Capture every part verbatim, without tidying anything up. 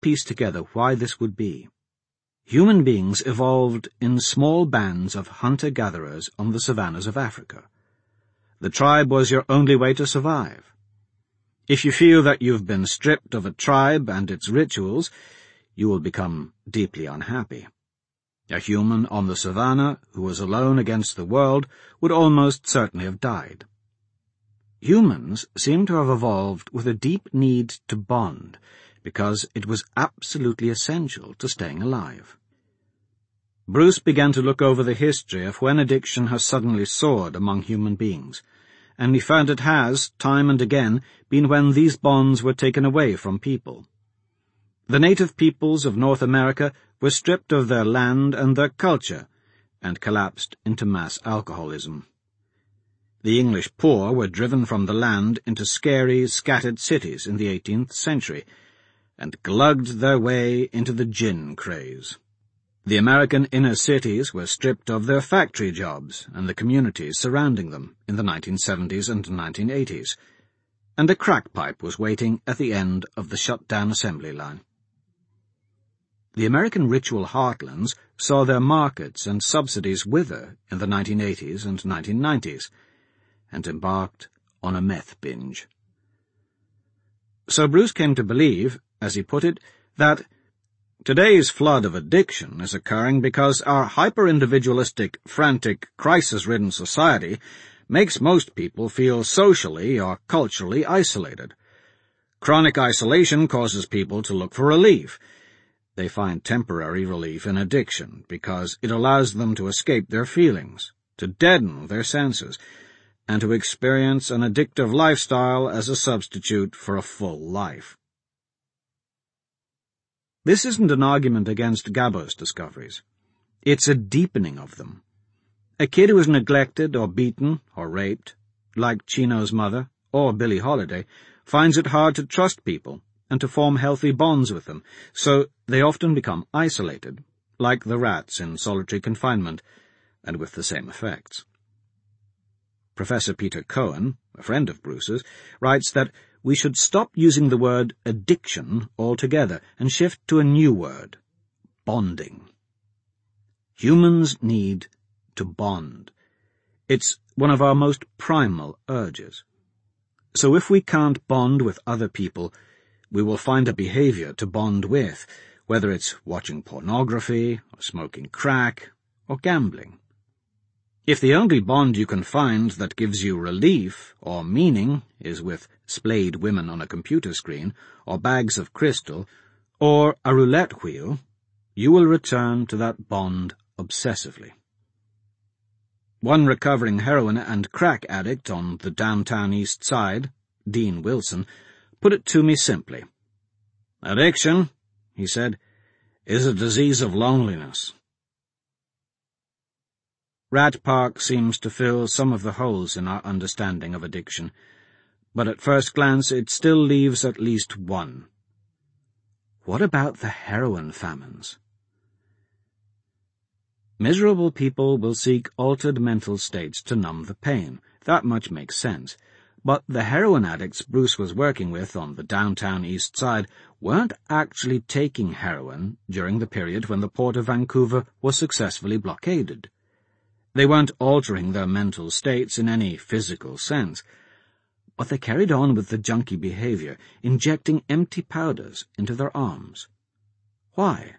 piece together why this would be. Human beings evolved in small bands of hunter-gatherers on the savannas of Africa. The tribe was your only way to survive. If you feel that you've been stripped of a tribe and its rituals, you will become deeply unhappy. A human on the savannah who was alone against the world would almost certainly have died. Humans seem to have evolved with a deep need to bond, because it was absolutely essential to staying alive. Bruce began to look over the history of when addiction has suddenly soared among human beings, and he found it has, time and again, been when these bonds were taken away from people. The native peoples of North America were stripped of their land and their culture, and collapsed into mass alcoholism. The English poor were driven from the land into scary, scattered cities in the eighteenth century, and glugged their way into the gin craze. The American inner cities were stripped of their factory jobs and the communities surrounding them in the nineteen seventies and nineteen eighties, and a crack pipe was waiting at the end of the shut-down assembly line. The American ritual heartlands saw their markets and subsidies wither in the nineteen eighties and nineteen nineties, and embarked on a meth binge. So Bruce came to believe, as he put it, that today's flood of addiction is occurring because our hyper-individualistic, frantic, crisis-ridden society makes most people feel socially or culturally isolated. Chronic isolation causes people to look for relief. They find temporary relief in addiction because it allows them to escape their feelings, to deaden their senses, and to experience an addictive lifestyle as a substitute for a full life. This isn't an argument against Gabo's discoveries. It's a deepening of them. A kid who is neglected or beaten or raped, like Chino's mother or Billie Holiday, finds it hard to trust people and to form healthy bonds with them, so they often become isolated, like the rats in solitary confinement, and with the same effects. Professor Peter Cohen, a friend of Bruce's, writes that we should stop using the word addiction altogether and shift to a new word, bonding. Humans need to bond. It's one of our most primal urges. So if we can't bond with other people, we will find a behavior to bond with, whether it's watching pornography, or smoking crack, or gambling. If the only bond you can find that gives you relief or meaning is with splayed women on a computer screen, or bags of crystal, or a roulette wheel, you will return to that bond obsessively. One recovering heroin and crack addict on the downtown East Side, Dean Wilson, put it to me simply. "Addiction," he said, "is a disease of loneliness." Rat Park seems to fill some of the holes in our understanding of addiction, but at first glance it still leaves at least one. What about the heroin famines? Miserable people will seek altered mental states to numb the pain. That much makes sense. But the heroin addicts Bruce was working with on the downtown East Side weren't actually taking heroin during the period when the port of Vancouver was successfully blockaded. They weren't altering their mental states in any physical sense, but they carried on with the junkie behavior, injecting empty powders into their arms. Why?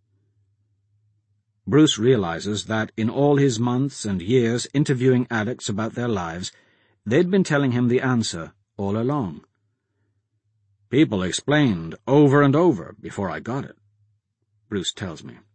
Bruce realizes that in all his months and years interviewing addicts about their lives, they'd been telling him the answer all along. People explained over and over before I got it, Bruce tells me.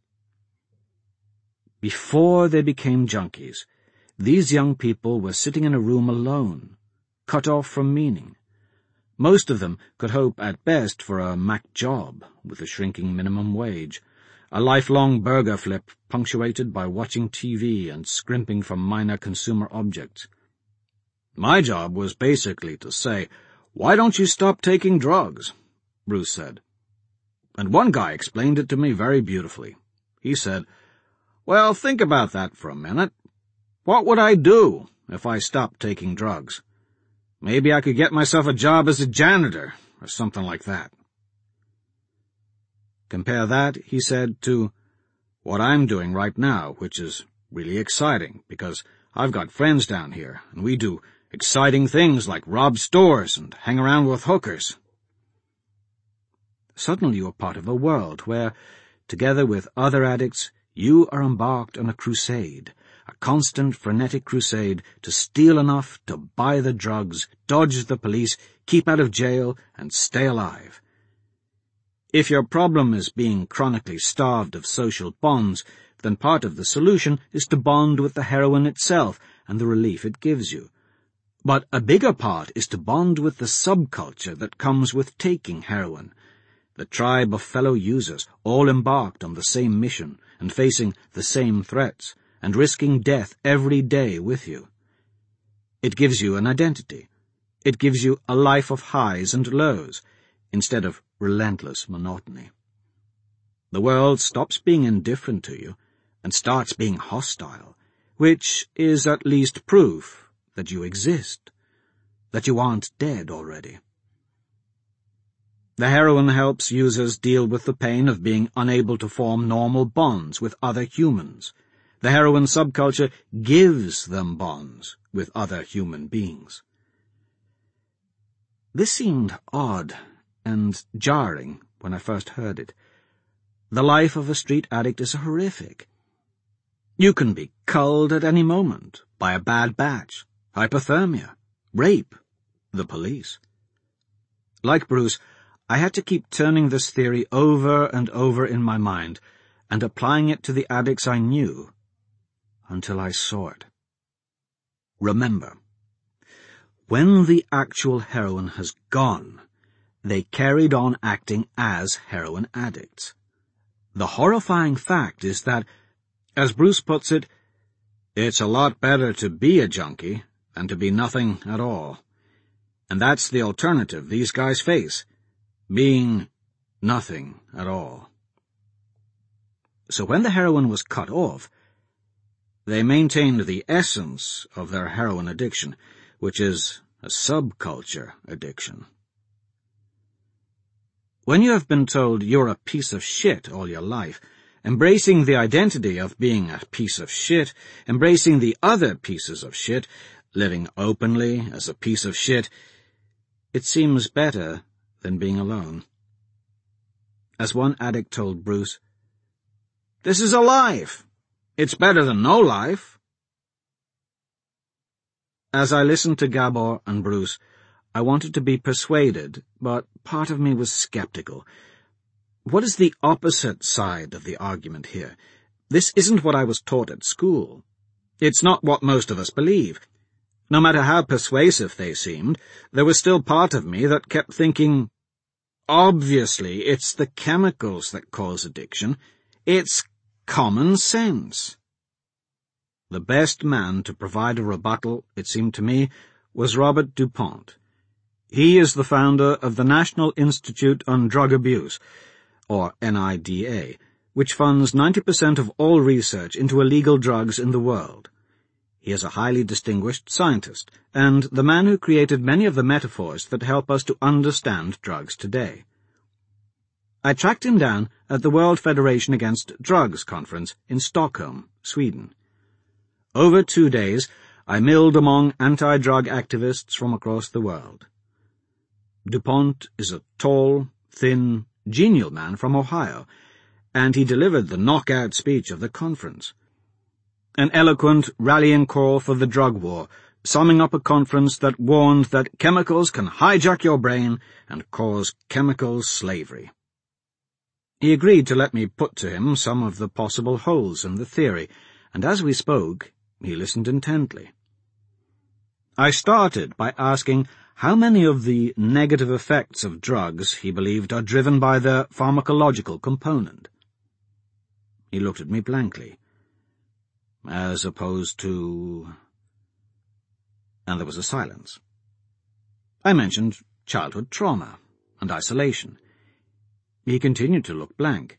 Before they became junkies, these young people were sitting in a room alone, cut off from meaning. Most of them could hope at best for a Mac job with a shrinking minimum wage, a lifelong burger flip punctuated by watching T V and scrimping from minor consumer objects. My job was basically to say, "Why don't you stop taking drugs?" Bruce said. And one guy explained it to me very beautifully. He said, "Well, think about that for a minute. What would I do if I stopped taking drugs? Maybe I could get myself a job as a janitor or something like that." Compare that, he said, to what I'm doing right now, which is really exciting, because I've got friends down here, and we do exciting things like rob stores and hang around with hookers. Suddenly you're part of a world where, together with other addicts, you are embarked on a crusade, a constant, frenetic crusade to steal enough to buy the drugs, dodge the police, keep out of jail, and stay alive. If your problem is being chronically starved of social bonds, then part of the solution is to bond with the heroin itself and the relief it gives you. But a bigger part is to bond with the subculture that comes with taking heroin, the tribe of fellow users, all embarked on the same mission and facing the same threats, and risking death every day with you. It gives you an identity. It gives you a life of highs and lows, instead of relentless monotony. The world stops being indifferent to you and starts being hostile, which is at least proof that you exist, that you aren't dead already. The heroin helps users deal with the pain of being unable to form normal bonds with other humans. The heroin subculture gives them bonds with other human beings. This seemed odd and jarring when I first heard it. The life of a street addict is horrific. You can be culled at any moment by a bad batch, hypothermia, rape, the police. Like Bruce, I had to keep turning this theory over and over in my mind and applying it to the addicts I knew until I saw it. Remember, when the actual heroin has gone, they carried on acting as heroin addicts. The horrifying fact is that, as Bruce puts it, it's a lot better to be a junkie than to be nothing at all. And that's the alternative these guys face, being nothing at all. So when the heroin was cut off, they maintained the essence of their heroin addiction, which is a subculture addiction. When you have been told you're a piece of shit all your life, embracing the identity of being a piece of shit, embracing the other pieces of shit, living openly as a piece of shit, it seems better than being alone. As one addict told Bruce, "This is a life. It's better than no life." As I listened to Gabor and Bruce, I wanted to be persuaded, but part of me was skeptical. What is the opposite side of the argument here? This isn't what I was taught at school. It's not what most of us believe. No matter how persuasive they seemed, there was still part of me that kept thinking, obviously it's the chemicals that cause addiction. It's common sense. The best man to provide a rebuttal, it seemed to me, was Robert DuPont. He is the founder of the National Institute on Drug Abuse, or N I D A, which funds ninety percent of all research into illegal drugs in the world. He is a highly distinguished scientist, and the man who created many of the metaphors that help us to understand drugs today. I tracked him down at the World Federation Against Drugs conference in Stockholm, Sweden. Over two days, I milled among anti-drug activists from across the world. DuPont is a tall, thin, genial man from Ohio, and he delivered the knockout speech of the conference. An eloquent rallying call for the drug war, summing up a conference that warned that chemicals can hijack your brain and cause chemical slavery. He agreed to let me put to him some of the possible holes in the theory, and as we spoke, he listened intently. I started by asking how many of the negative effects of drugs he believed are driven by their pharmacological component. He looked at me blankly. As opposed to... And there was a silence. I mentioned childhood trauma and isolation. He continued to look blank.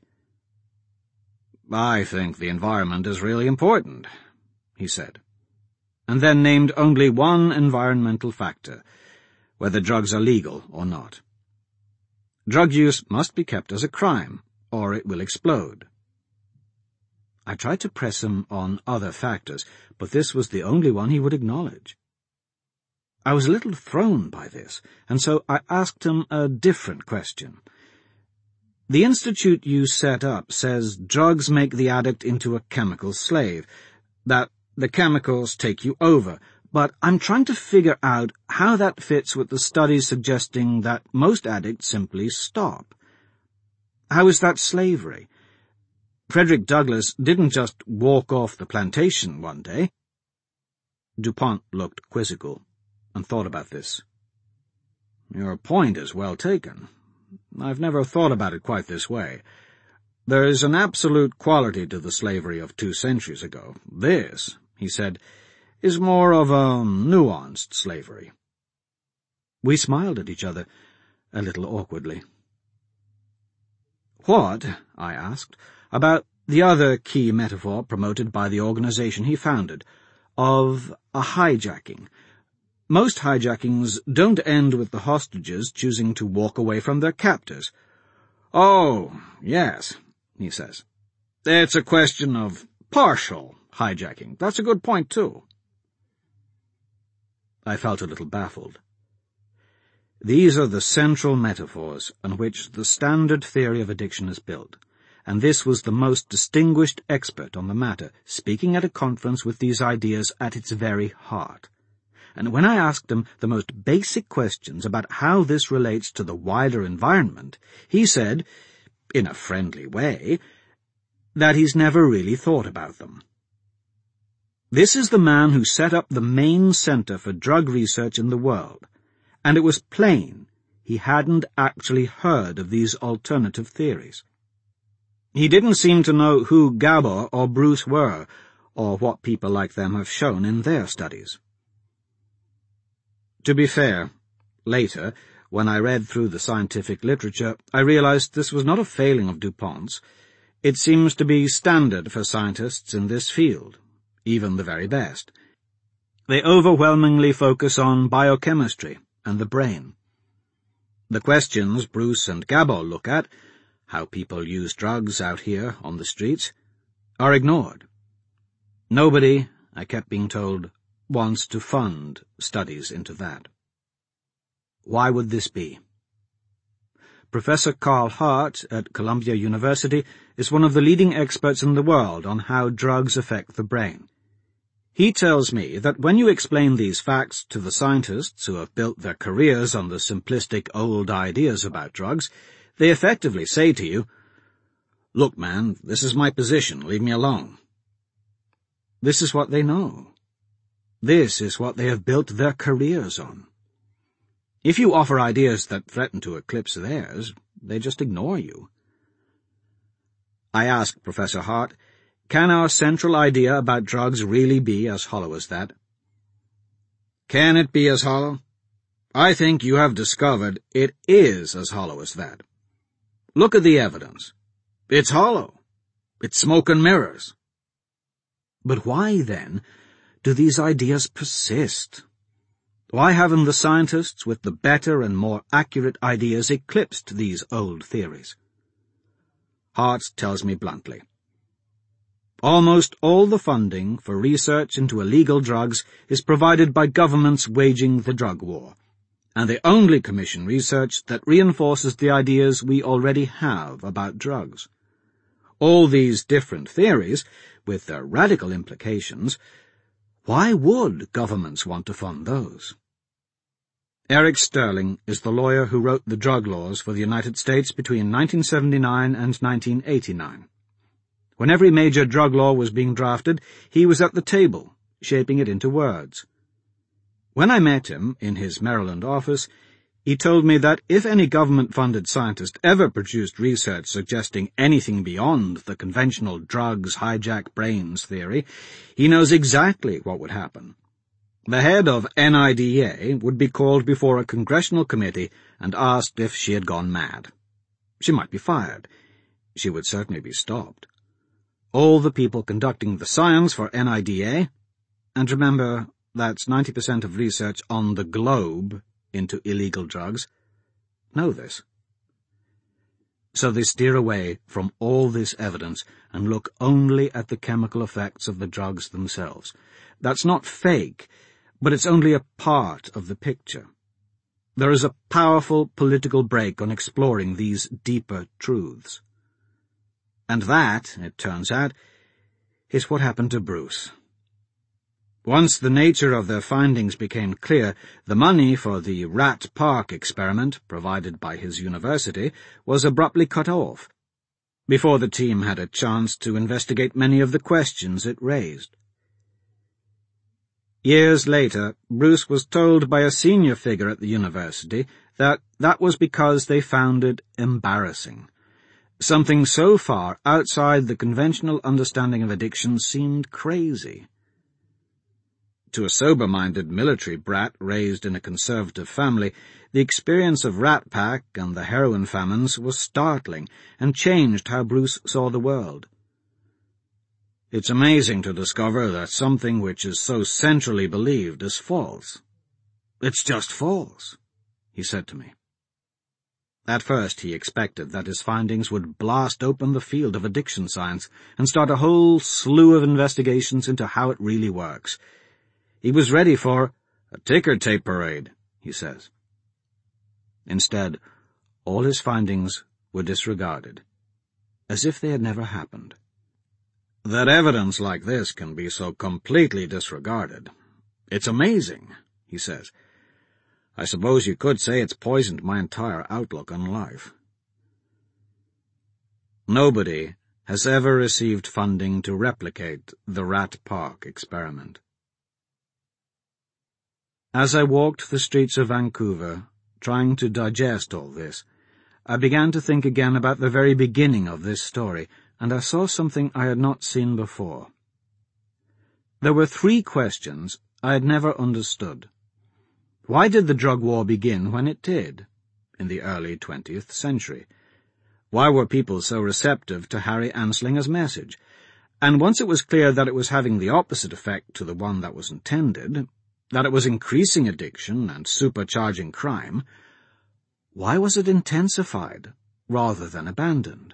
I think the environment is really important, he said, and then named only one environmental factor, whether drugs are legal or not. Drug use must be kept as a crime, or it will explode. I tried to press him on other factors, but this was the only one he would acknowledge. I was a little thrown by this, and so I asked him a different question. The institute you set up says drugs make the addict into a chemical slave, that the chemicals take you over, but I'm trying to figure out how that fits with the studies suggesting that most addicts simply stop. How is that slavery? Frederick Douglass didn't just walk off the plantation one day. DuPont looked quizzical and thought about this. Your point is well taken. I've never thought about it quite this way. There is an absolute quality to the slavery of two centuries ago. This, he said, is more of a nuanced slavery. We smiled at each other, a little awkwardly. What, I asked, about the other key metaphor promoted by the organization he founded, of a hijacking? Most hijackings don't end with the hostages choosing to walk away from their captors. Oh, yes, he says. It's a question of partial hijacking. That's a good point, too. I felt a little baffled. These are the central metaphors on which the standard theory of addiction is built, and this was the most distinguished expert on the matter, speaking at a conference with these ideas at its very heart. And when I asked him the most basic questions about how this relates to the wider environment, he said, in a friendly way, that he's never really thought about them. This is the man who set up the main center for drug research in the world, and it was plain he hadn't actually heard of these alternative theories. He didn't seem to know who Gabor or Bruce were, or what people like them have shown in their studies. To be fair, later, when I read through the scientific literature, I realized this was not a failing of DuPont's. It seems to be standard for scientists in this field, even the very best. They overwhelmingly focus on biochemistry and the brain. The questions Bruce and Gabor look at, how people use drugs out here on the streets, are ignored. Nobody, I kept being told, wants to fund studies into that. Why would this be? Professor Carl Hart at Columbia University is one of the leading experts in the world on how drugs affect the brain. He tells me that when you explain these facts to the scientists who have built their careers on the simplistic old ideas about drugs, they effectively say to you, "Look, man, this is my position, leave me alone." This is what they know. This is what they have built their careers on. If you offer ideas that threaten to eclipse theirs, they just ignore you. I asked Professor Hart, can our central idea about drugs really be as hollow as that? Can it be as hollow? I think you have discovered it is as hollow as that. Look at the evidence. It's hollow. It's smoke and mirrors. But why, then, do these ideas persist? Why haven't the scientists with the better and more accurate ideas eclipsed these old theories? Hart tells me bluntly. Almost all the funding for research into illegal drugs is provided by governments waging the drug war, and they only commission research that reinforces the ideas we already have about drugs. All these different theories, with their radical implications, why would governments want to fund those? Eric Sterling is the lawyer who wrote the drug laws for the United States between nineteen seventy-nine and nineteen eighty-nine. When every major drug law was being drafted, he was at the table, shaping it into words. When I met him in his Maryland office, he told me that if any government-funded scientist ever produced research suggesting anything beyond the conventional drugs hijack brains theory, he knows exactly what would happen. The head of N I D A would be called before a congressional committee and asked if she had gone mad. She might be fired. She would certainly be stopped. All the people conducting the science for N I D A, and remember, that's ninety percent of research on the globe into illegal drugs, know this. So they steer away from all this evidence and look only at the chemical effects of the drugs themselves. That's not fake, but it's only a part of the picture. There is a powerful political brake on exploring these deeper truths. And that, it turns out, is what happened to Bruce. Once the nature of their findings became clear, the money for the Rat Park experiment, provided by his university, was abruptly cut off, before the team had a chance to investigate many of the questions it raised. Years later, Bruce was told by a senior figure at the university that that was because they found it embarrassing. Something so far outside the conventional understanding of addiction seemed crazy. To a sober-minded military brat raised in a conservative family, the experience of Rat Pack and the heroin famines was startling and changed how Bruce saw the world. It's amazing to discover that something which is so centrally believed is false. It's just false, he said to me. At first he expected that his findings would blast open the field of addiction science and start a whole slew of investigations into how it really works. He was ready for a ticker tape parade, he says. Instead, all his findings were disregarded, as if they had never happened. That evidence like this can be so completely disregarded. It's amazing, he says. I suppose you could say it's poisoned my entire outlook on life. Nobody has ever received funding to replicate the Rat Park experiment. As I walked the streets of Vancouver, trying to digest all this, I began to think again about the very beginning of this story, and I saw something I had not seen before. There were three questions I had never understood. Why did the drug war begin when it did, in the early twentieth century? Why were people so receptive to Harry Anslinger's message? And once it was clear that it was having the opposite effect to the one that was intended, that it was increasing addiction and supercharging crime, why was it intensified rather than abandoned?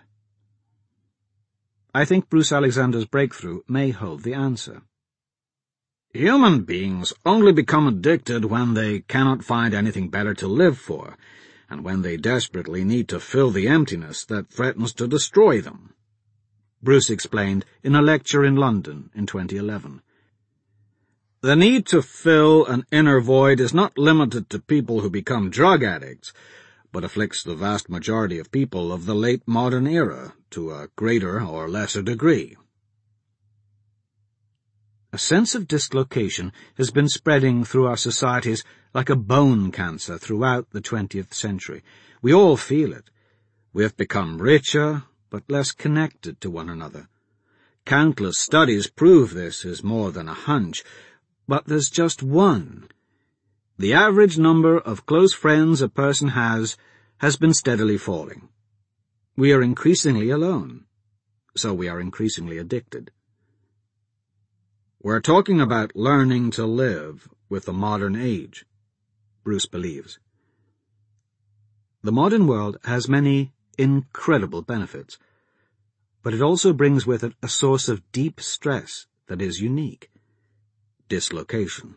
I think Bruce Alexander's breakthrough may hold the answer. Human beings only become addicted when they cannot find anything better to live for, and when they desperately need to fill the emptiness that threatens to destroy them, Bruce explained in a lecture in London in twenty eleven. The need to fill an inner void is not limited to people who become drug addicts, but afflicts the vast majority of people of the late modern era to a greater or lesser degree. A sense of dislocation has been spreading through our societies like a bone cancer throughout the twentieth century. We all feel it. We have become richer, but less connected to one another. Countless studies prove this is more than a hunch, but there's just one. The average number of close friends a person has has been steadily falling. We are increasingly alone, so we are increasingly addicted. We're talking about learning to live with the modern age, Bruce believes. The modern world has many incredible benefits, but it also brings with it a source of deep stress that is unique. Dislocation.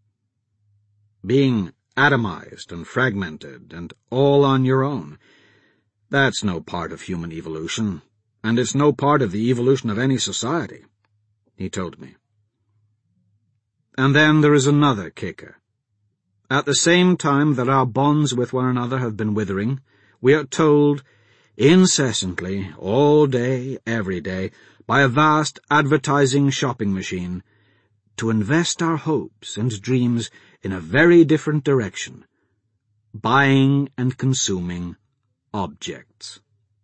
Being atomized and fragmented and all on your own, that's no part of human evolution, and it's no part of the evolution of any society, he told me. And then there is another kicker. At the same time that our bonds with one another have been withering, we are told, incessantly, all day, every day, by a vast advertising shopping machine, to invest our hopes and dreams in a very different direction, buying and consuming objects.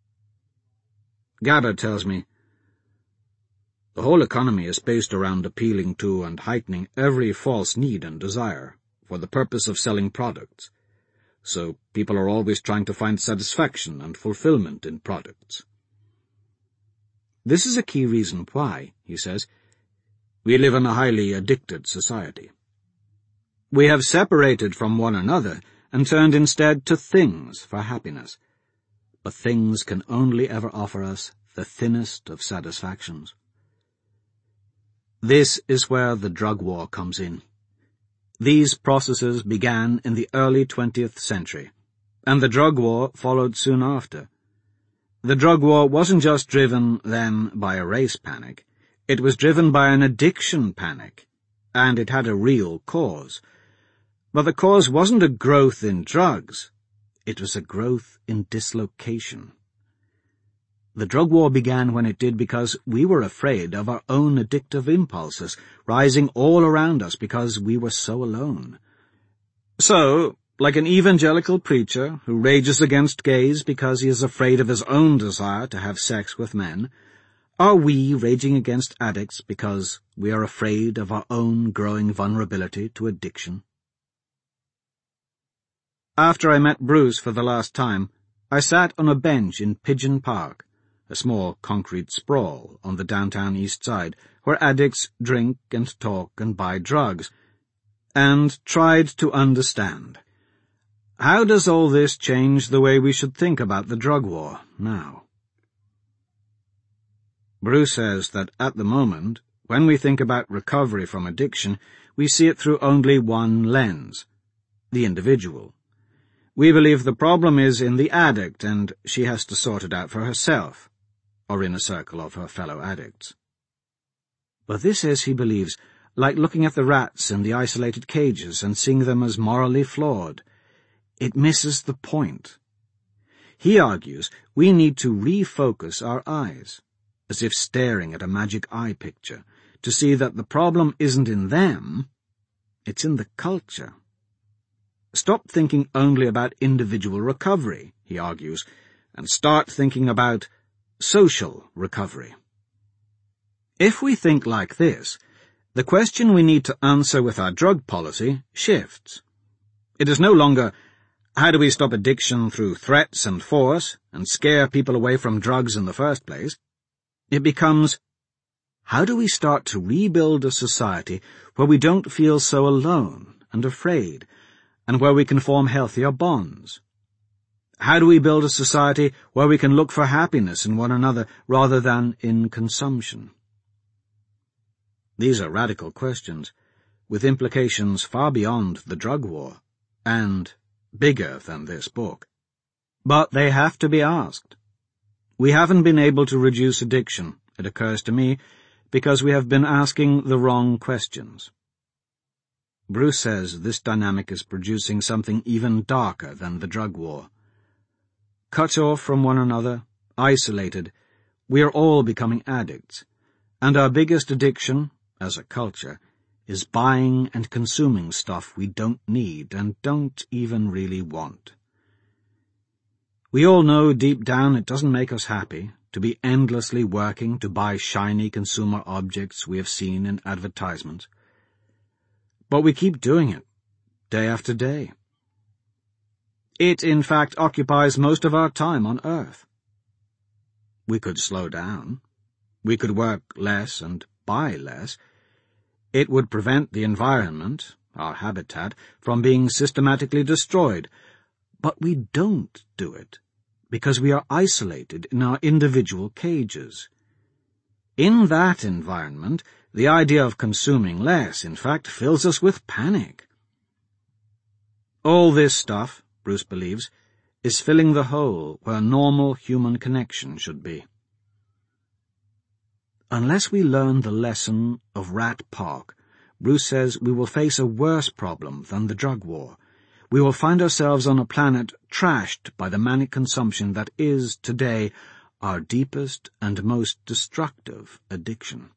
Gada tells me, the whole economy is based around appealing to and heightening every false need and desire for the purpose of selling products, so people are always trying to find satisfaction and fulfillment in products. This is a key reason why, he says, we live in a highly addicted society. We have separated from one another and turned instead to things for happiness. but things can only ever offer us the thinnest of satisfactions. This is where the drug war comes in. These processes began in the early twentieth century, and the drug war followed soon after. The drug war wasn't just driven, then, by a race panic. It was driven by an addiction panic, and it had a real cause. But the cause wasn't a growth in drugs. It was a growth in dislocation. The drug war began when it did because we were afraid of our own addictive impulses rising all around us because we were so alone. So, like an evangelical preacher who rages against gays because he is afraid of his own desire to have sex with men, are we raging against addicts because we are afraid of our own growing vulnerability to addiction? After I met Bruce for the last time, I sat on a bench in Pigeon Park, a small concrete sprawl on the downtown east side, where addicts drink and talk and buy drugs, and tried to understand. How does all this change the way we should think about the drug war now? Bruce says that at the moment, when we think about recovery from addiction, we see it through only one lens, the individual. We believe the problem is in the addict and she has to sort it out for herself, or in a circle of her fellow addicts. But this is, he believes, like looking at the rats in the isolated cages and seeing them as morally flawed. It misses the point. He argues we need to refocus our eyes, as if staring at a magic eye picture, to see that the problem isn't in them, it's in the culture. Stop thinking only about individual recovery, he argues, and start thinking about social recovery. If we think like this, the question we need to answer with our drug policy shifts. It is no longer, how do we stop addiction through threats and force and scare people away from drugs in the first place? It becomes, how do we start to rebuild a society where we don't feel so alone and afraid, and where we can form healthier bonds? How do we build a society where we can look for happiness in one another rather than in consumption? These are radical questions, with implications far beyond the drug war, and bigger than this book. But they have to be asked. We haven't been able to reduce addiction, it occurs to me, because we have been asking the wrong questions. Bruce says this dynamic is producing something even darker than the drug war. Cut off from one another, isolated, we are all becoming addicts, and our biggest addiction, as a culture, is buying and consuming stuff we don't need and don't even really want. We all know deep down it doesn't make us happy to be endlessly working to buy shiny consumer objects we have seen in advertisements. But we keep doing it, day after day. It, in fact, occupies most of our time on Earth. We could slow down. We could work less and buy less. It would prevent the environment, our habitat, from being systematically destroyed. But we don't do it, because we are isolated in our individual cages. In that environment, the idea of consuming less, in fact, fills us with panic. All this stuff, Bruce believes, is filling the hole where normal human connection should be. Unless we learn the lesson of Rat Park, Bruce says we will face a worse problem than the drug war. We will find ourselves on a planet trashed by the manic consumption that is, today, our deepest and most destructive addiction.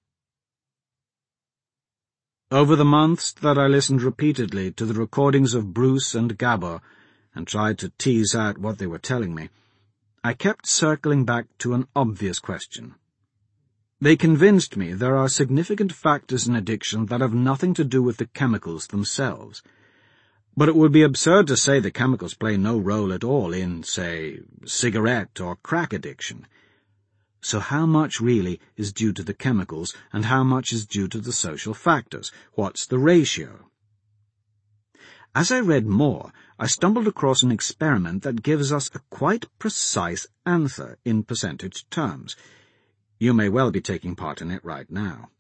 Over the months that I listened repeatedly to the recordings of Bruce and Gabor and tried to tease out what they were telling me, I kept circling back to an obvious question. They convinced me there are significant factors in addiction that have nothing to do with the chemicals themselves. But it would be absurd to say the chemicals play no role at all in, say, cigarette or crack addiction. So how much really is due to the chemicals and how much is due to the social factors? What's the ratio? As I read more, I stumbled across an experiment that gives us a quite precise answer in percentage terms. You may well be taking part in it right now.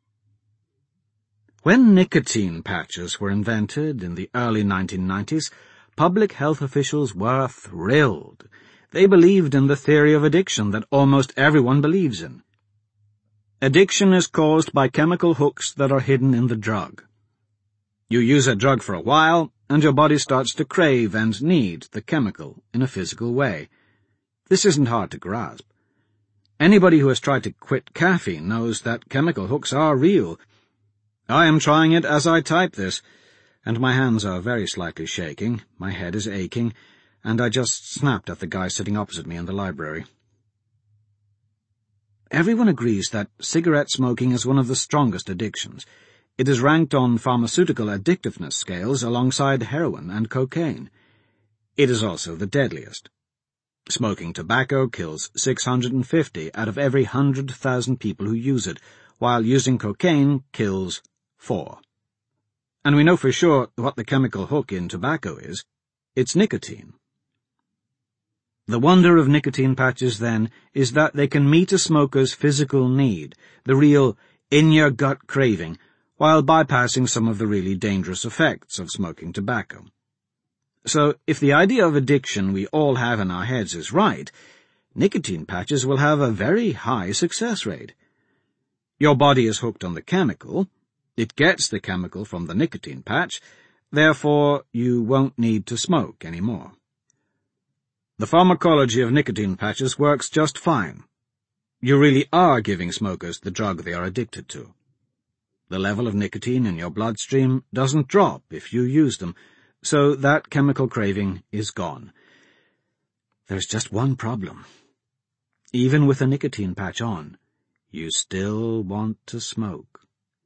When nicotine patches were invented in the early nineteen nineties, public health officials were thrilled. They believed in the theory of addiction that almost everyone believes in. Addiction is caused by chemical hooks that are hidden in the drug. You use a drug for a while, and your body starts to crave and need the chemical in a physical way. This isn't hard to grasp. Anybody who has tried to quit caffeine knows that chemical hooks are real. I am trying it as I type this, and my hands are very slightly shaking, my head is aching, and I just snapped at the guy sitting opposite me in the library. Everyone agrees that cigarette smoking is one of the strongest addictions. It is ranked on pharmaceutical addictiveness scales alongside heroin and cocaine. It is also the deadliest. Smoking tobacco kills six hundred fifty out of every one hundred thousand people who use it, while using cocaine kills four. And we know for sure what the chemical hook in tobacco is. It's nicotine. The wonder of nicotine patches, then, is that they can meet a smoker's physical need, the real in-your-gut craving, while bypassing some of the really dangerous effects of smoking tobacco. So, if the idea of addiction we all have in our heads is right, nicotine patches will have a very high success rate. Your body is hooked on the chemical. It gets the chemical from the nicotine patch. Therefore, you won't need to smoke anymore. The pharmacology of nicotine patches works just fine. You really are giving smokers the drug they are addicted to. The level of nicotine in your bloodstream doesn't drop if you use them, so that chemical craving is gone. There's just one problem. Even with a nicotine patch on, you still want to smoke.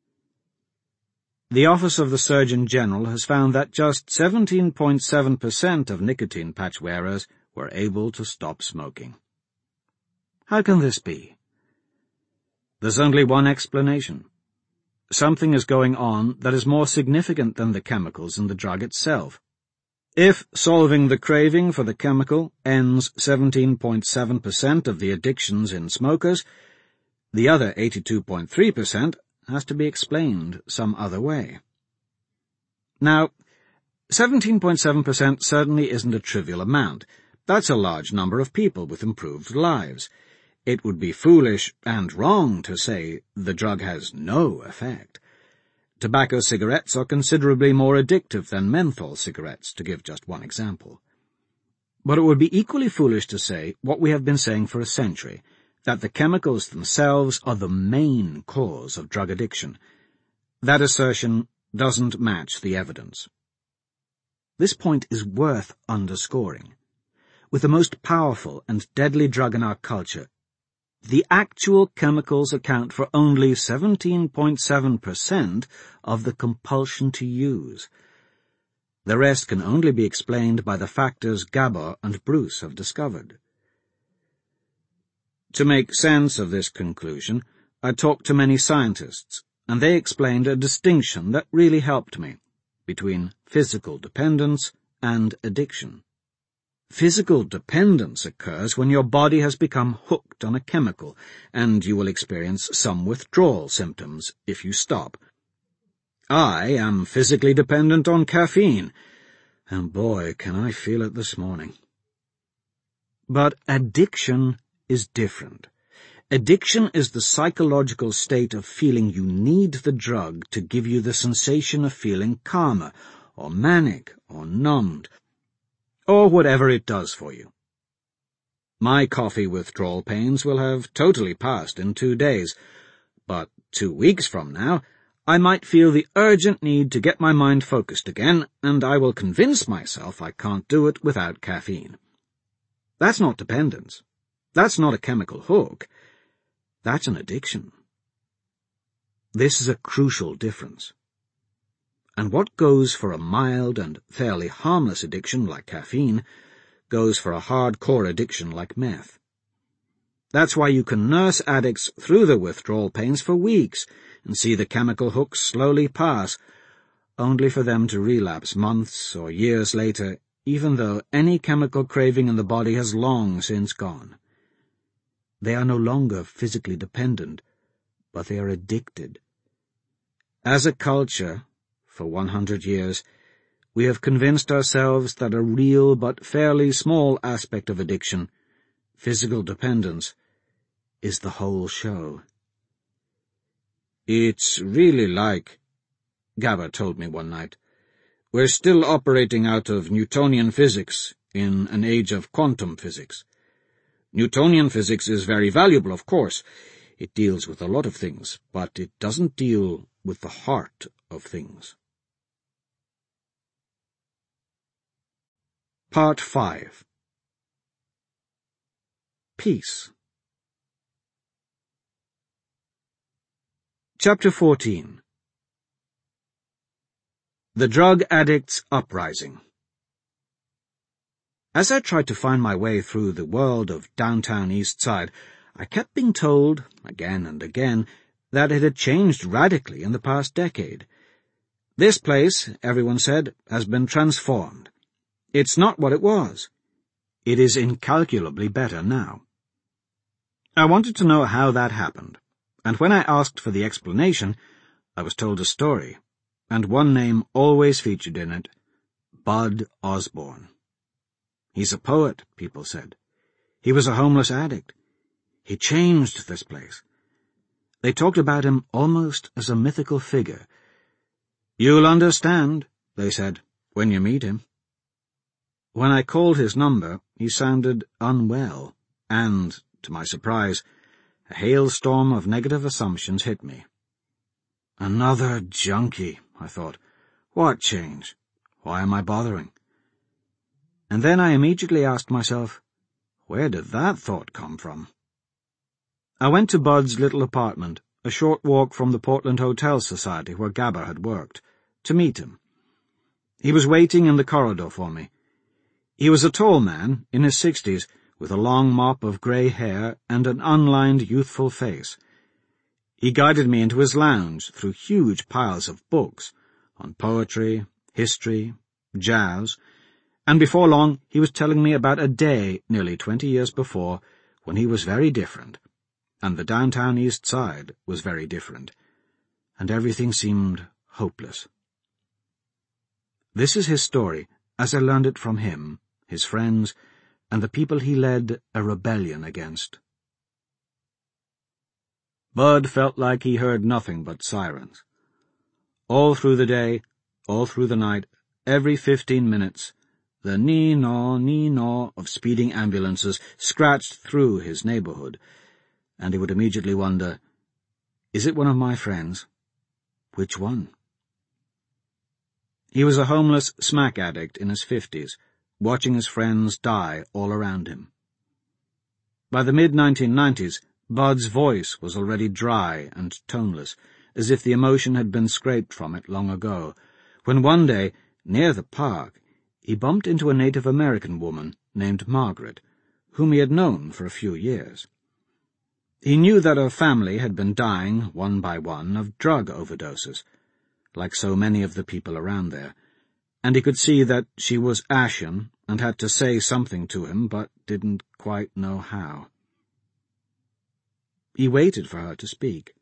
The Office of the Surgeon General has found that just seventeen point seven percent of nicotine patch wearers were able to stop smoking. How can this be? There's only one explanation. Something is going on that is more significant than the chemicals in the drug itself. If solving the craving for the chemical ends seventeen point seven percent of the addictions in smokers, the other eighty-two point three percent has to be explained some other way. Now, seventeen point seven percent certainly isn't a trivial amount. That's a large number of people with improved lives. It would be foolish and wrong to say the drug has no effect. Tobacco cigarettes are considerably more addictive than menthol cigarettes, to give just one example. But it would be equally foolish to say what we have been saying for a century, that the chemicals themselves are the main cause of drug addiction. That assertion doesn't match the evidence. This point is worth underscoring. With the most powerful and deadly drug in our culture, the actual chemicals account for only seventeen point seven percent of the compulsion to use. The rest can only be explained by the factors Gabor and Bruce have discovered. To make sense of this conclusion, I talked to many scientists, and they explained a distinction that really helped me between physical dependence and addiction. Physical dependence occurs when your body has become hooked on a chemical, and you will experience some withdrawal symptoms if you stop. I am physically dependent on caffeine, and boy, can I feel it this morning. But addiction is different. Addiction is the psychological state of feeling you need the drug to give you the sensation of feeling calmer, or manic, or numbed, or whatever it does for you. My coffee withdrawal pains will have totally passed in two days, but two weeks from now, I might feel the urgent need to get my mind focused again, and I will convince myself I can't do it without caffeine. That's not dependence. That's not a chemical hook. That's an addiction. This is a crucial difference. And what goes for a mild and fairly harmless addiction like caffeine goes for a hardcore addiction like meth. That's why you can nurse addicts through the withdrawal pains for weeks and see the chemical hooks slowly pass. only for them to relapse months or years later, even though any chemical craving in the body has long since gone. They are no longer physically dependent, but they are addicted. As a culture, for one hundred years, we have convinced ourselves that a real but fairly small aspect of addiction, physical dependence, is the whole show. "It's really like," Gabber told me one night, "we're still operating out of Newtonian physics in an age of quantum physics. Newtonian physics is very valuable, of course. It deals with a lot of things, but it doesn't deal with the heart of things." Part five. Peace. Chapter fourteen. The Drug Addicts' Uprising. As I tried to find my way through the world of downtown East Side, I kept being told, again and again, that it had changed radically in the past decade. This place, everyone said, has been transformed. It's not what it was. It is incalculably better now. I wanted to know how that happened, and when I asked for the explanation, I was told a story, and one name always featured in it: Bud Osborne. He's a poet, people said. He was a homeless addict. He changed this place. They talked about him almost as a mythical figure. "You'll understand," they said, "when you meet him." When I called his number, he sounded unwell, and, to my surprise, a hailstorm of negative assumptions hit me. Another junkie, I thought. What change? Why am I bothering? And then I immediately asked myself, where did that thought come from? I went to Bud's little apartment, a short walk from the Portland Hotel Society where Gabber had worked, to meet him. He was waiting in the corridor for me. He was a tall man, in his sixties, with a long mop of grey hair and an unlined, youthful face. He guided me into his lounge through huge piles of books on poetry, history, jazz, and before long he was telling me about a day nearly twenty years before when he was very different, and the downtown East Side was very different, and everything seemed hopeless. This is his story, as I learned it from him, his friends, and the people he led a rebellion against. Bud felt like he heard nothing but sirens. All through the day, all through the night, every fifteen minutes, the nee-naw, nee-naw of speeding ambulances scratched through his neighborhood, and he would immediately wonder, is it one of my friends? Which one? He was a homeless smack addict in his fifties, watching his friends die all around him. By the mid nineteen nineties, Bud's voice was already dry and toneless, as if the emotion had been scraped from it long ago, when one day, near the park, he bumped into a Native American woman named Margaret, whom he had known for a few years. He knew that her family had been dying, one by one, of drug overdoses, like so many of the people around there, and he could see that she was ashen and had to say something to him, but didn't quite know how. He waited for her to speak.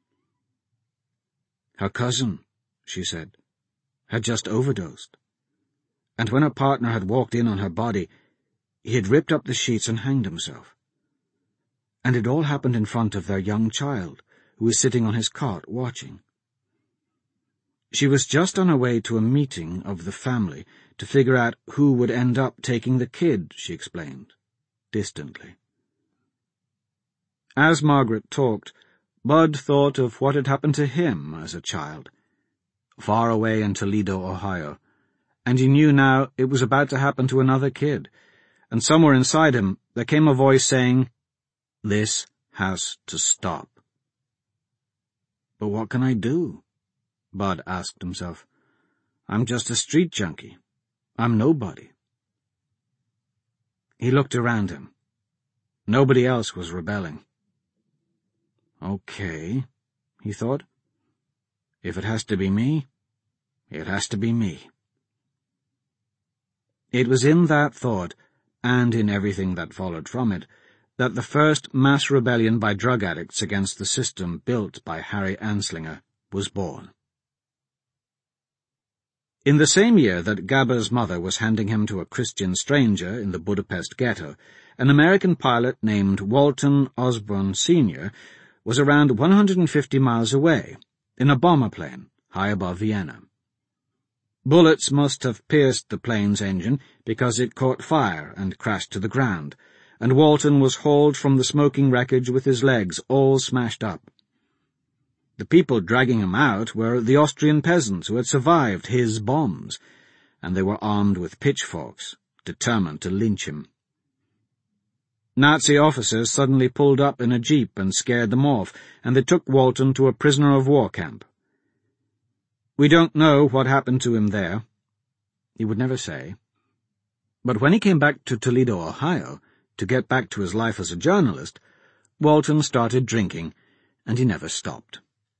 Her cousin, she said, had just overdosed, and when her partner had walked in on her body, he had ripped up the sheets and hanged himself. And it all happened in front of their young child, who was sitting on his cot watching. She was just on her way to a meeting of the family to figure out who would end up taking the kid, she explained, distantly. As Margaret talked, Bud thought of what had happened to him as a child, far away in Toledo, Ohio, and he knew now it was about to happen to another kid, and somewhere inside him there came a voice saying, "This has to stop." But what can I do? Bud asked himself. I'm just a street junkie. I'm nobody. He looked around him. Nobody else was rebelling. Okay, he thought. If it has to be me, It has to be me. It was in that thought, and in everything that followed from it, that the first mass rebellion by drug addicts against the system built by Harry Anslinger was born. In the same year that Gaber's mother was handing him to a Christian stranger in the Budapest ghetto, an American pilot named Walton Osborne Senior was around one hundred fifty miles away, in a bomber plane, high above Vienna. Bullets must have pierced the plane's engine because it caught fire and crashed to the ground, and Walton was hauled from the smoking wreckage with his legs all smashed up. The people dragging him out were the Austrian peasants who had survived his bombs, and they were armed with pitchforks, determined to lynch him. Nazi officers suddenly pulled up in a jeep and scared them off, and they took Walton to a prisoner of war camp. We don't know what happened to him there. He would never say. But when he came back to Toledo, Ohio, to get back to his life as a journalist, Walton started drinking, and he never stopped.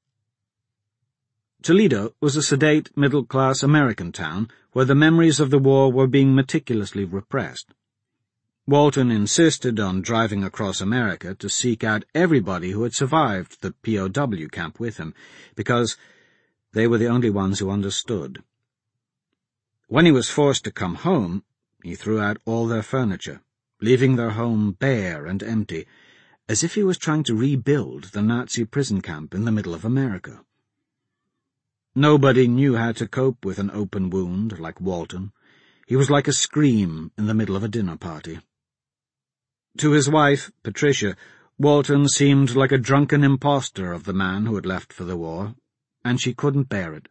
Toledo was a sedate, middle-class American town where the memories of the war were being meticulously repressed. Walton insisted on driving across America to seek out everybody who had survived the P O W camp with him, because they were the only ones who understood. When he was forced to come home, he threw out all their furniture, leaving their home bare and empty, as if he was trying to rebuild the Nazi prison camp in the middle of America. Nobody knew how to cope with an open wound like Walton. He was like a scream in the middle of a dinner party. To his wife, Patricia, Walton seemed like a drunken impostor of the man who had left for the war, and she couldn't bear it.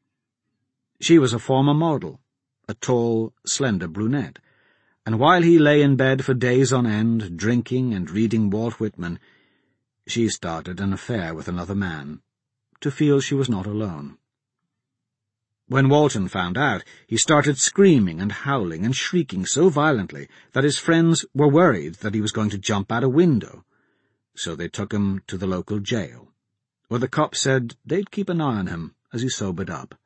She was a former model, a tall, slender brunette, and while he lay in bed for days on end, drinking and reading Walt Whitman, she started an affair with another man, to feel she was not alone. When Walton found out, he started screaming and howling and shrieking so violently that his friends were worried that he was going to jump out a window, so they took him to the local jail, where the cops said they'd keep an eye on him as he sobered up.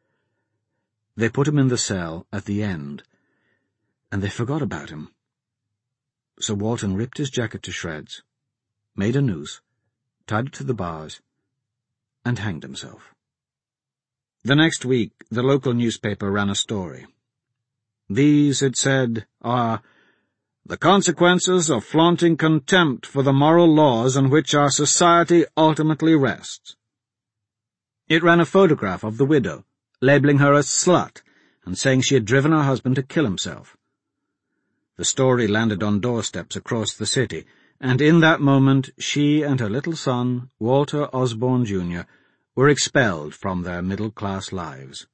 They put him in the cell at the end, and they forgot about him. So Walton ripped his jacket to shreds, made a noose, tied it to the bars, and hanged himself. The next week, the local newspaper ran a story. These, it said, are the consequences of flaunting contempt for the moral laws on which our society ultimately rests. It ran a photograph of the widow, labelling her a slut and saying she had driven her husband to kill himself. The story landed on doorsteps across the city, and in that moment she and her little son, Walter Osborne Junior, were expelled from their middle-class lives.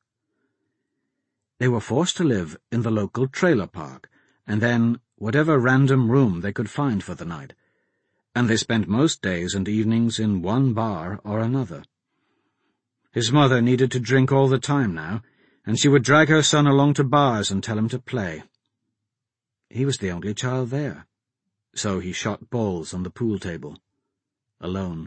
They were forced to live in the local trailer park, and then whatever random room they could find for the night, and they spent most days and evenings in one bar or another. His mother needed to drink all the time now, and she would drag her son along to bars and tell him to play. He was the only child there, so he shot balls on the pool table, alone.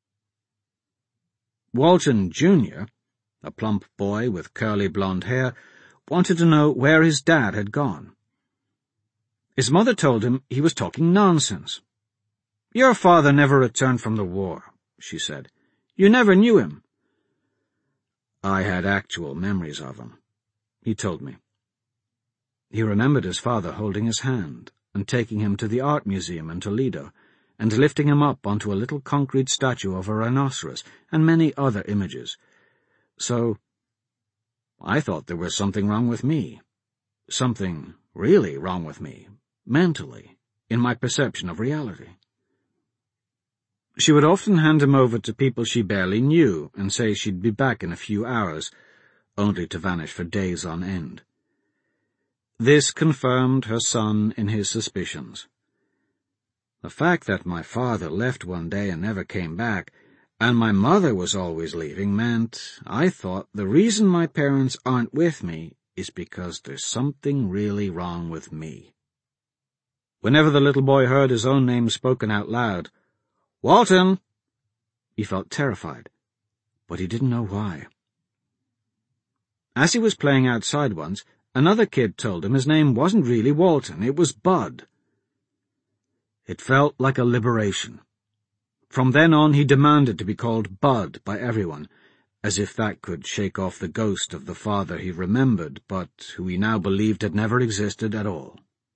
Walton Junior, a plump boy with curly blonde hair, wanted to know where his dad had gone. His mother told him he was talking nonsense. "Your father never returned from the war," she said. "You never knew him." I had actual memories of him, he told me. He remembered his father holding his hand and taking him to the art museum in Toledo, and lifting him up onto a little concrete statue of a rhinoceros, and many other images. So I thought there was something wrong with me, something really wrong with me, mentally, in my perception of reality. She would often hand him over to people she barely knew and say she'd be back in a few hours, only to vanish for days on end. This confirmed her son in his suspicions. The fact that my father left one day and never came back, and my mother was always leaving, meant I thought the reason my parents aren't with me is because there's something really wrong with me. Whenever the little boy heard his own name spoken out loud, "Walton!" he felt terrified, but he didn't know why. As he was playing outside once, another kid told him his name wasn't really Walton, it was Bud. It felt like a liberation. From then on he demanded to be called Bud by everyone, as if that could shake off the ghost of the father he remembered, but who he now believed had never existed at all.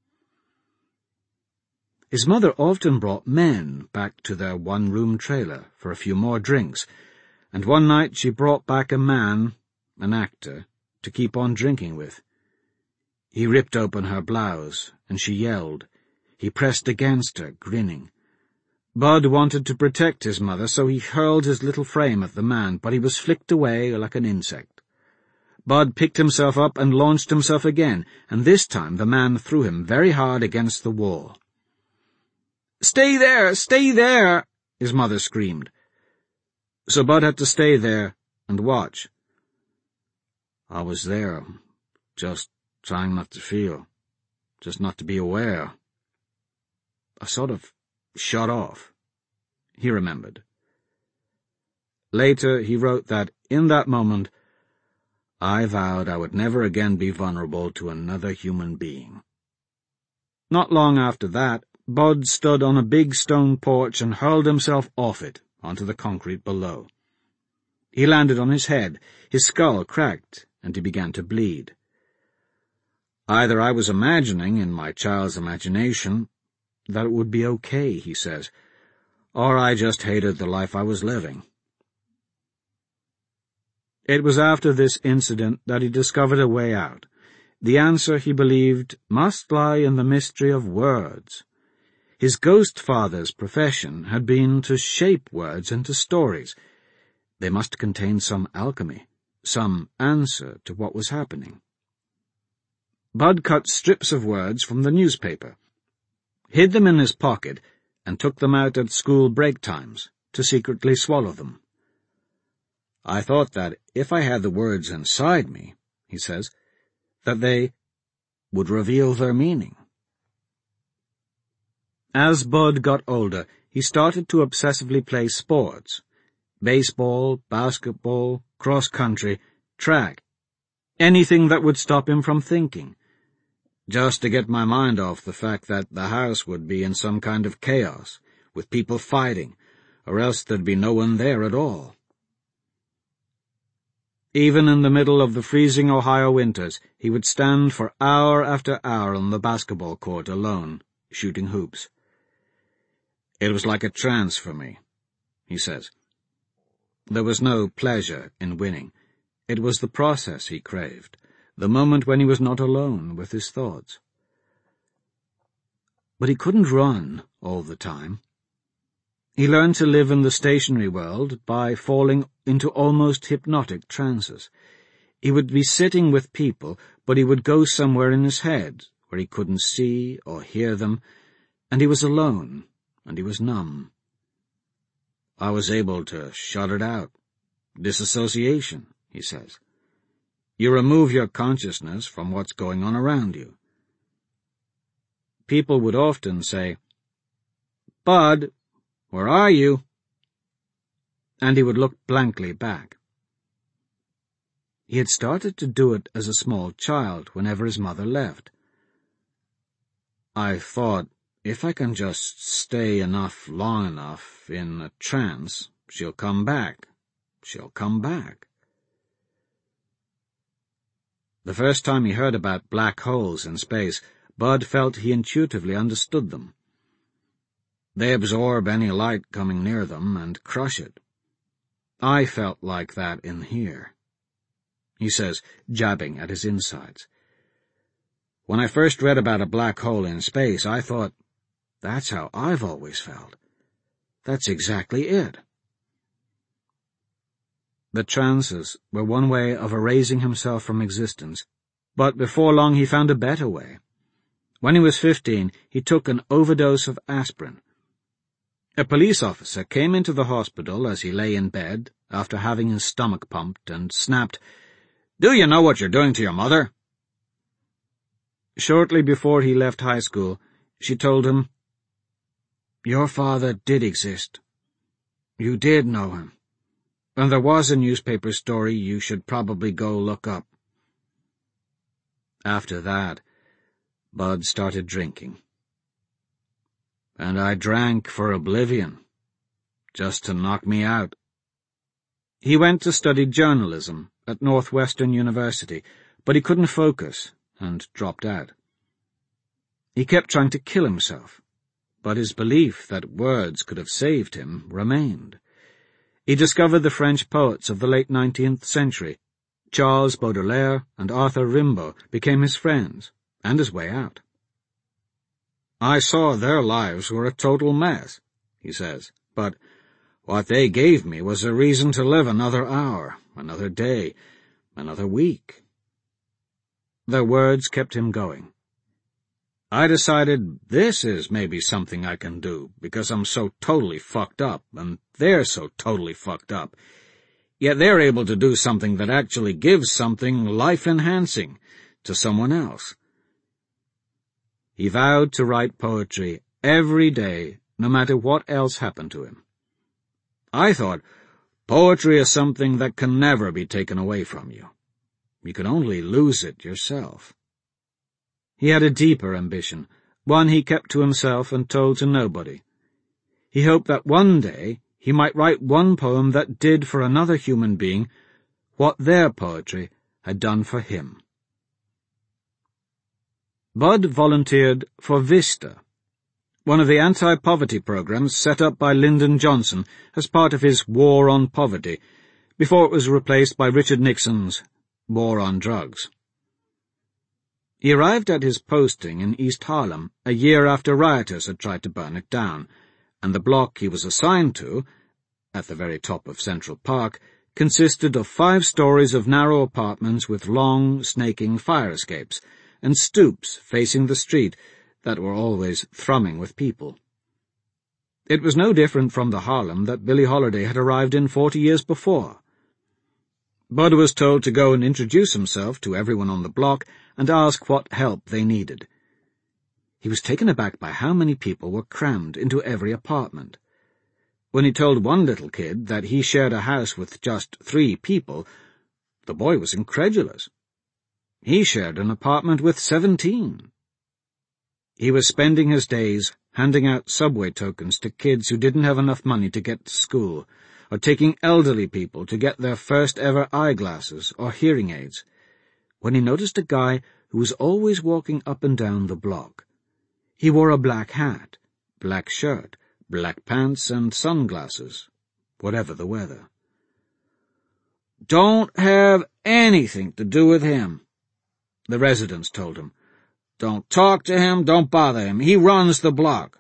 His mother often brought men back to their one-room trailer for a few more drinks, and one night she brought back a man, an actor, to keep on drinking with. He ripped open her blouse, and she yelled. He pressed against her, grinning. Bud wanted to protect his mother, so he hurled his little frame at the man, but he was flicked away like an insect. Bud picked himself up and launched himself again, and this time the man threw him very hard against the wall. "Stay there! Stay there!" his mother screamed. So Bud had to stay there and watch. I was there, just trying not to feel, just not to be aware. I sort of shut off, he remembered. Later he wrote that, in that moment, I vowed I would never again be vulnerable to another human being. Not long after that, Bud stood on a big stone porch and hurled himself off it onto the concrete below. He landed on his head, his skull cracked, and he began to bleed. Either I was imagining, in my child's imagination, that it would be okay, he says, or I just hated the life I was living. It was after this incident that he discovered a way out. The answer, he believed, must lie in the mystery of words. His ghost father's profession had been to shape words into stories. They must contain some alchemy, some answer to what was happening. Bud cut strips of words from the newspaper, hid them in his pocket, and took them out at school break times to secretly swallow them. I thought that if I had the words inside me, he says, that they would reveal their meaning. As Bud got older, he started to obsessively play sports. Baseball, basketball, cross-country, track. Anything that would stop him from thinking. Just to get my mind off the fact that the house would be in some kind of chaos, with people fighting, or else there'd be no one there at all. Even in the middle of the freezing Ohio winters, he would stand for hour after hour on the basketball court alone, shooting hoops. It was like a trance for me, he says. There was no pleasure in winning. It was the process he craved, the moment when he was not alone with his thoughts. But he couldn't run all the time. He learned to live in the stationary world by falling into almost hypnotic trances. He would be sitting with people, but he would go somewhere in his head where he couldn't see or hear them, and he was alone, and he was numb. I was able to shut it out. Disassociation, he says. You remove your consciousness from what's going on around you. People would often say, "Bud, where are you?" And he would look blankly back. He had started to do it as a small child whenever his mother left. I thought, if I can just stay enough long enough in a trance, she'll come back. She'll come back. The first time he heard about black holes in space, Bud felt he intuitively understood them. They absorb any light coming near them and crush it. I felt like that in here, he says, jabbing at his insides. When I first read about a black hole in space, I thought, that's how I've always felt. That's exactly it. The trances were one way of erasing himself from existence, but before long he found a better way. When he was fifteen, he took an overdose of aspirin. A police officer came into the hospital as he lay in bed, after having his stomach pumped, and snapped, "Do you know what you're doing to your mother?" Shortly before he left high school, she told him, "Your father did exist. You did know him. And there was a newspaper story you should probably go look up. After that, Bud started drinking. And I drank for oblivion, just to knock me out. He went to study journalism at Northwestern University, but he couldn't focus and dropped out. He kept trying to kill himself, but his belief that words could have saved him remained. He discovered the French poets of the late nineteenth century. Charles Baudelaire and Arthur Rimbaud became his friends, and his way out. I saw their lives were a total mess, he says, but what they gave me was a reason to live another hour, another day, another week. Their words kept him going. I decided this is maybe something I can do, because I'm so totally fucked up, and they're so totally fucked up. Yet they're able to do something that actually gives something life-enhancing to someone else. He vowed to write poetry every day, no matter what else happened to him. I thought, poetry is something that can never be taken away from you. You can only lose it yourself. He had a deeper ambition, one he kept to himself and told to nobody. He hoped that one day he might write one poem that did for another human being what their poetry had done for him. Bud volunteered for VISTA, one of the anti-poverty programs set up by Lyndon Johnson as part of his War on Poverty, before it was replaced by Richard Nixon's War on Drugs. He arrived at his posting in East Harlem a year after rioters had tried to burn it down, and the block he was assigned to, at the very top of Central Park, consisted of five stories of narrow apartments with long, snaking fire escapes, and stoops facing the street that were always thrumming with people. It was no different from the Harlem that Billie Holiday had arrived in forty years before. Bud was told to go and introduce himself to everyone on the block and ask what help they needed. He was taken aback by how many people were crammed into every apartment. When he told one little kid that he shared a house with just three people, the boy was incredulous. He shared an apartment with seventeen. He was spending his days handing out subway tokens to kids who didn't have enough money to get to school, or taking elderly people to get their first-ever eyeglasses or hearing aids, when he noticed a guy who was always walking up and down the block. He wore a black hat, black shirt, black pants, and sunglasses, whatever the weather. "Don't have anything to do with him," the residents told him. "Don't talk to him, don't bother him. He runs the block."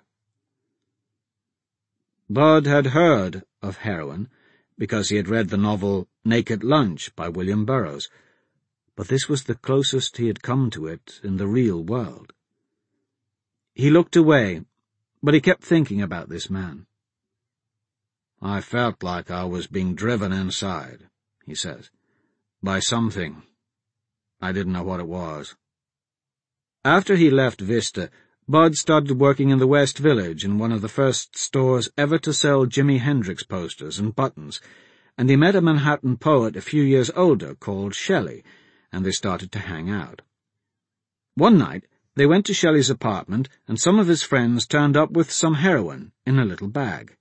Bud had heard of heroin because he had read the novel Naked Lunch by William Burroughs, but this was the closest he had come to it in the real world. He looked away, but he kept thinking about this man. "I felt like I was being driven inside," he says, "by something. I didn't know what it was." After he left Vista, Bud started working in the West Village in one of the first stores ever to sell Jimi Hendrix posters and buttons, and he met a Manhattan poet a few years older called Shelley, and they started to hang out. One night, they went to Shelley's apartment, and some of his friends turned up with some heroin in a little bag.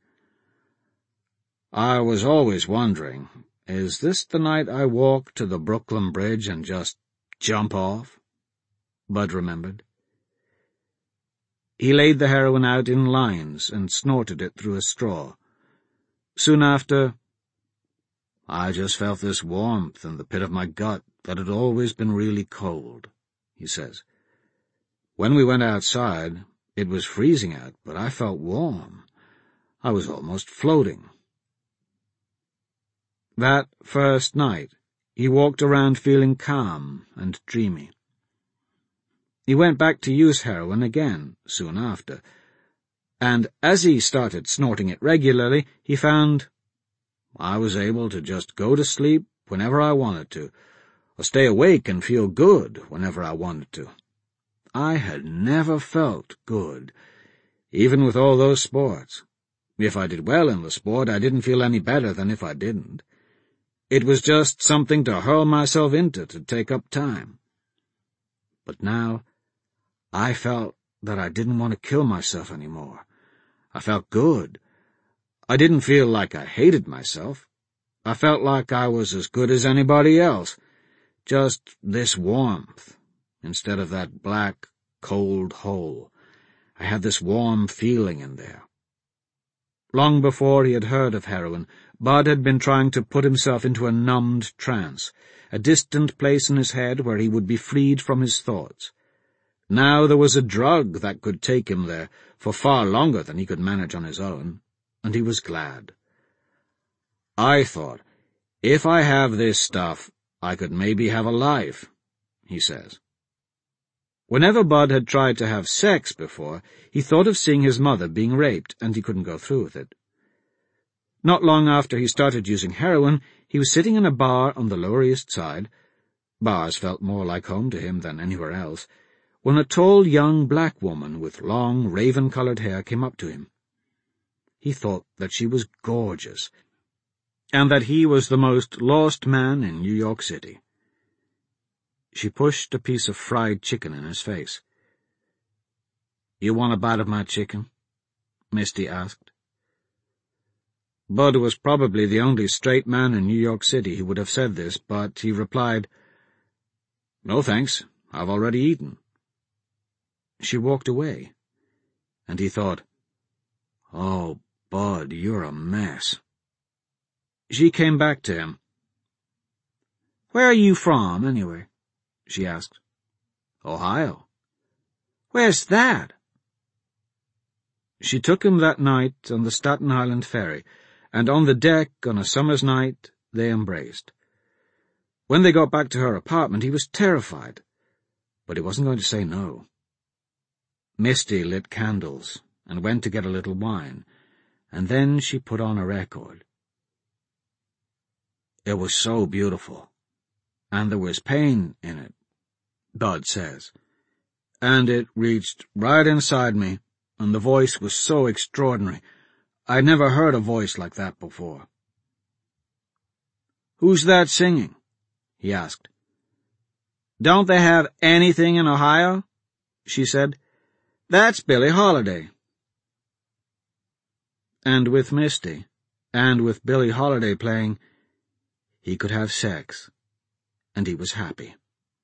"I was always wondering, is this the night I walk to the Brooklyn Bridge and just jump off?" Bud remembered. He laid the heroin out in lines and snorted it through a straw. Soon after, "I just felt this warmth in the pit of my gut that had always been really cold," he says. "When we went outside, it was freezing out, but I felt warm. I was almost floating." That first night, he walked around feeling calm and dreamy. He went back to use heroin again soon after, and as he started snorting it regularly, he found I was able to just go to sleep whenever I wanted to, or stay awake and feel good whenever I wanted to. I had never felt good, even with all those sports. If I did well in the sport, I didn't feel any better than if I didn't. It was just something to hurl myself into to take up time. But now, I felt that I didn't want to kill myself anymore. I felt good. I didn't feel like I hated myself. I felt like I was as good as anybody else. Just this warmth, instead of that black, cold hole. I had this warm feeling in there. Long before he had heard of heroin, Bud had been trying to put himself into a numbed trance, a distant place in his head where he would be freed from his thoughts. Now there was a drug that could take him there for far longer than he could manage on his own, and he was glad. I thought, if I have this stuff, I could maybe have a life, he says. Whenever Bud had tried to have sex before, he thought of seeing his mother being raped, and he couldn't go through with it. Not long after he started using heroin, he was sitting in a bar on the Lower East Side — bars felt more like home to him than anywhere else — when a tall young black woman with long, raven-colored hair came up to him. He thought that she was gorgeous, and that he was the most lost man in New York City. She pushed a piece of fried chicken in his face. "You want a bite of my chicken?" Misty asked. Bud was probably the only straight man in New York City who would have said this, but he replied, "No thanks, I've already eaten." She walked away, and he thought, "Oh, Bud, you're a mess." She came back to him. "Where are you from, anyway?" she asked. "Ohio." "Where's that?" She took him that night on the Staten Island ferry, and on the deck on a summer's night they embraced. When they got back to her apartment, he was terrified, but he wasn't going to say no. Misty lit candles and went to get a little wine, and then she put on a record. It was so beautiful, and there was pain in it, Bud says, and it reached right inside me, and the voice was so extraordinary. I'd never heard a voice like that before. "Who's that singing?" he asked. "Don't they have anything in Ohio?" she said. "That's Billie Holiday." And with Misty, and with Billie Holiday playing, he could have sex, and he was happy.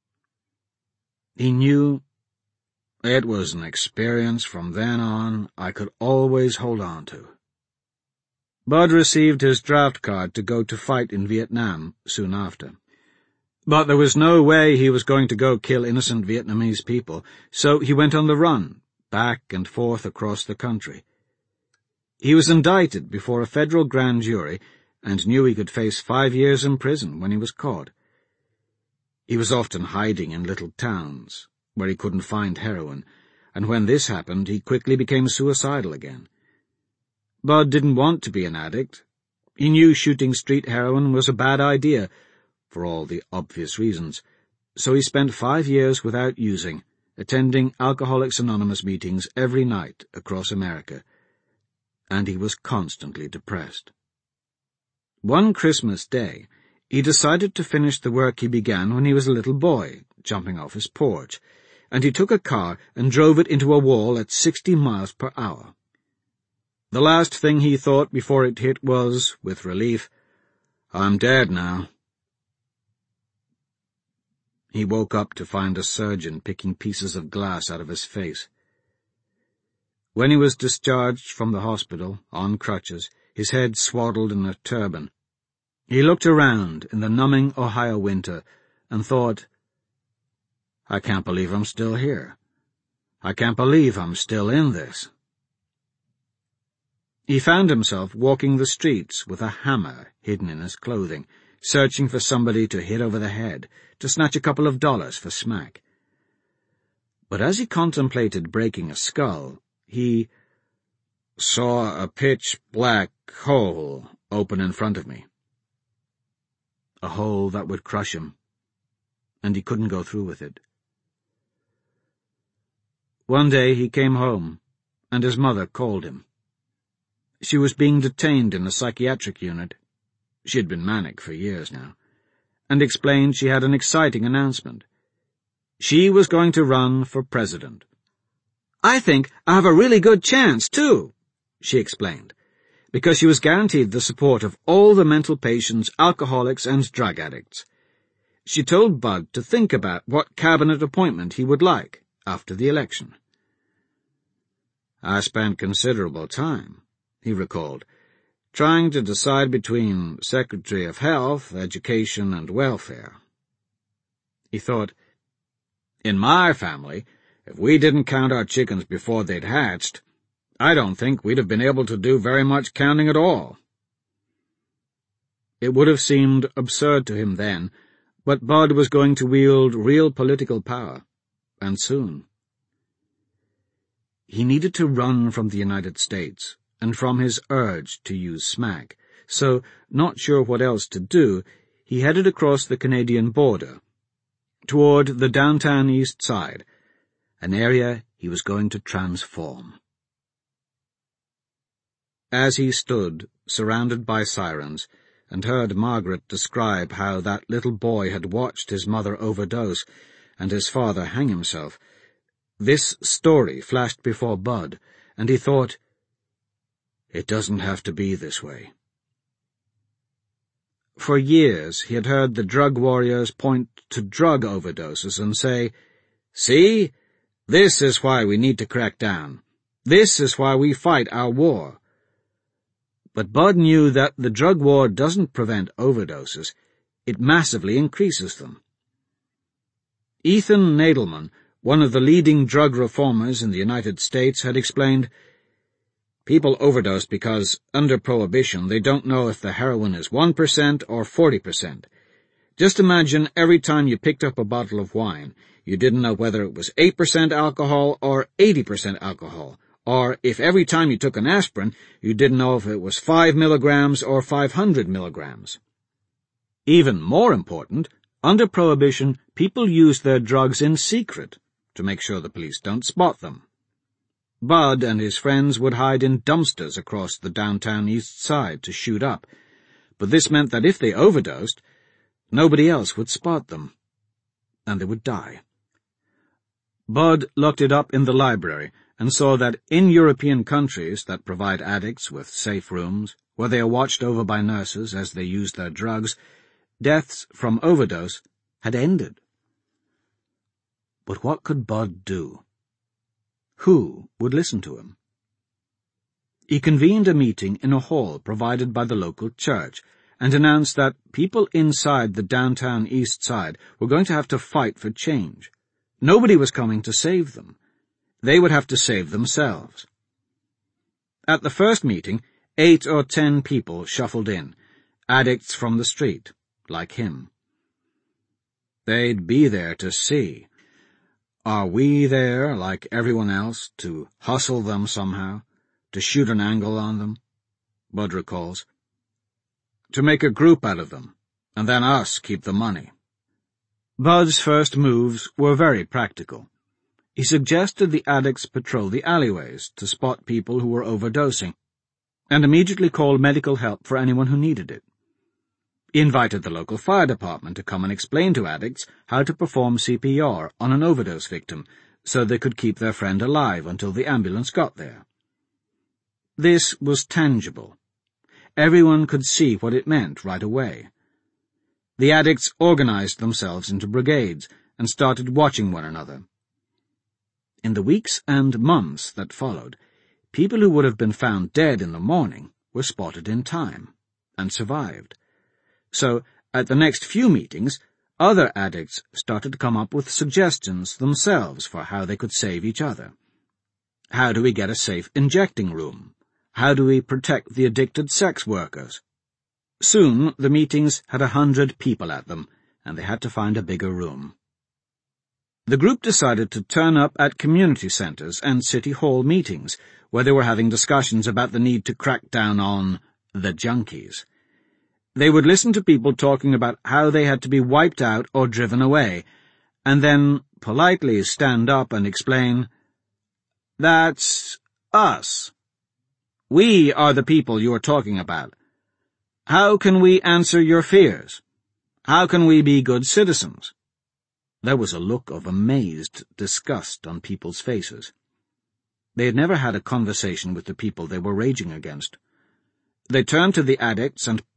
He knew it was an experience from then on I could always hold on to. Bud received his draft card to go to fight in Vietnam soon after. But there was no way he was going to go kill innocent Vietnamese people, so he went on the run, back and forth across the country. He was indicted before a federal grand jury and knew he could face five years in prison when he was caught. He was often hiding in little towns, where he couldn't find heroin, and when this happened, he quickly became suicidal again. Bud didn't want to be an addict. He knew shooting street heroin was a bad idea, for all the obvious reasons, so he spent five years without using, attending Alcoholics Anonymous meetings every night across America, and he was constantly depressed. One Christmas day, he decided to finish the work he began when he was a little boy, jumping off his porch, and he took a car and drove it into a wall at sixty miles per hour. The last thing he thought before it hit was, with relief, "I'm dead now." He woke up to find a surgeon picking pieces of glass out of his face. When he was discharged from the hospital, on crutches, his head swaddled in a turban, he looked around in the numbing Ohio winter and thought, "I can't believe I'm still here. I can't believe I'm still in this." He found himself walking the streets with a hammer hidden in his clothing, searching for somebody to hit over the head, to snatch a couple of dollars for smack. But as he contemplated breaking a skull, he saw a pitch-black hole open in front of me. A hole that would crush him, and he couldn't go through with it. One day he came home, and his mother called him. She was being detained in a psychiatric unit — she had been manic for years now — and explained she had an exciting announcement. She was going to run for president. "I think I have a really good chance, too," she explained, because she was guaranteed the support of all the mental patients, alcoholics, and drug addicts. She told Bud to think about what cabinet appointment he would like after the election. "I spent considerable time," he recalled, "trying to decide between Secretary of Health, Education, and Welfare." He thought, "In my family, if we didn't count our chickens before they'd hatched, I don't think we'd have been able to do very much counting at all." It would have seemed absurd to him then, but Bud was going to wield real political power, and soon. He needed to run from the United States, and from his urge to use smack, so, not sure what else to do, he headed across the Canadian border, toward the downtown East Side, an area he was going to transform. As he stood, surrounded by sirens, and heard Margaret describe how that little boy had watched his mother overdose and his father hang himself, this story flashed before Bud, and he thought, "It doesn't have to be this way." For years he had heard the drug warriors point to drug overdoses and say, "See? This is why we need to crack down. This is why we fight our war." But Bud knew that the drug war doesn't prevent overdoses, it massively increases them. Ethan Nadelman, one of the leading drug reformers in the United States, had explained, "People overdose because, under Prohibition, they don't know if the heroin is one percent or forty percent. Just imagine every time you picked up a bottle of wine, you didn't know whether it was eight percent alcohol or eighty percent alcohol, or if every time you took an aspirin, you didn't know if it was five milligrams or five hundred milligrams. Even more important, under Prohibition, people used their drugs in secret to make sure the police don't spot them. Bud and his friends would hide in dumpsters across the downtown East Side to shoot up, but this meant that if they overdosed, nobody else would spot them, and they would die. Bud looked it up in the library and saw that in European countries that provide addicts with safe rooms, where they are watched over by nurses as they use their drugs, deaths from overdose had ended. But what could Bud do? Who would listen to him? He convened a meeting in a hall provided by the local church and announced that people inside the downtown East Side were going to have to fight for change. Nobody was coming to save them. They would have to save themselves. At the first meeting, eight or ten people shuffled in, addicts from the street, like him. They'd be there to see. Are we there, like everyone else, to hustle them somehow, to shoot an angle on them? Bud recalls. To make a group out of them, and then us keep the money. Bud's first moves were very practical. He suggested the addicts patrol the alleyways to spot people who were overdosing, and immediately call medical help for anyone who needed it. He invited the local fire department to come and explain to addicts how to perform C P R on an overdose victim, so they could keep their friend alive until the ambulance got there. This was tangible. Everyone could see what it meant right away. The addicts organized themselves into brigades and started watching one another. In the weeks and months that followed, people who would have been found dead in the morning were spotted in time, and survived. So, at the next few meetings, other addicts started to come up with suggestions themselves for how they could save each other. How do we get a safe injecting room? How do we protect the addicted sex workers? Soon, the meetings had a hundred people at them, and they had to find a bigger room. The group decided to turn up at community centers and city hall meetings, where they were having discussions about the need to crack down on the junkies. They would listen to people talking about how they had to be wiped out or driven away, and then politely stand up and explain, "That's us. We are the people you are talking about. How can we answer your fears? How can we be good citizens?" There was a look of amazed disgust on people's faces. They had never had a conversation with the people they were raging against. They turned to the addicts and